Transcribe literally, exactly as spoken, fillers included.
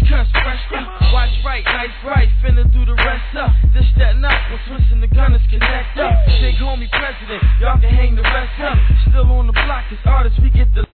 cuss, fresh up. Watch right, nice right, finna do the rest up. This, that, and up, when Swiss and the Gunners connect up. Big homie president, y'all can hang the rest up. Still on the block, as artists we get the